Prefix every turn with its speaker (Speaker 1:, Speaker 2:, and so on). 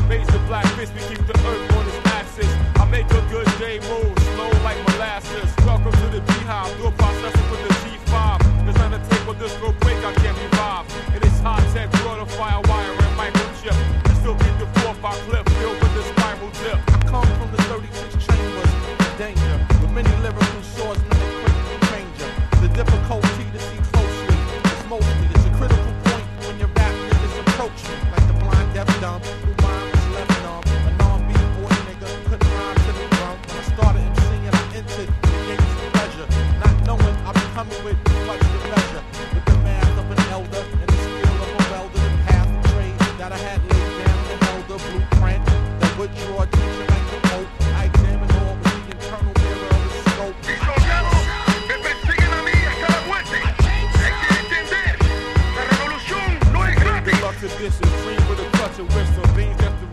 Speaker 1: Raise the black fist, we keep the earth on its axis. I make a good day move, slow like molasses. Welcome to the beehive, do a processor with the G5. There's not a tape or this real break, I can't revive. It is high tech, water, fire, wire, and microchip. We still keep the 4-5 clip filled with the spiral tip.
Speaker 2: I come from the 36 chambers, danger. With many lyrical swordsmen equipped with ranger. The difficulty to see closely is mostly. It's a critical point when your rap niggas approach me. Like the blind, deaf, dumb, who mind was left numb. A non-beat boy nigga couldn't rhyme to the drum. When I started MCing, I entered the gates of pleasure. Not knowing I'd be coming with much to measure. With the math of an elder and the skill of a welder. The path of trade that I had laid down and held a blueprint that would draw attention like the Pope. I examined all with the internal mirror of the scope.
Speaker 3: Mis soldados me persiguen a mí hasta la muerte. Hay que entender, la revolución no es gratis.
Speaker 1: Deluxe edition, free with a touch of wisdom. Beans after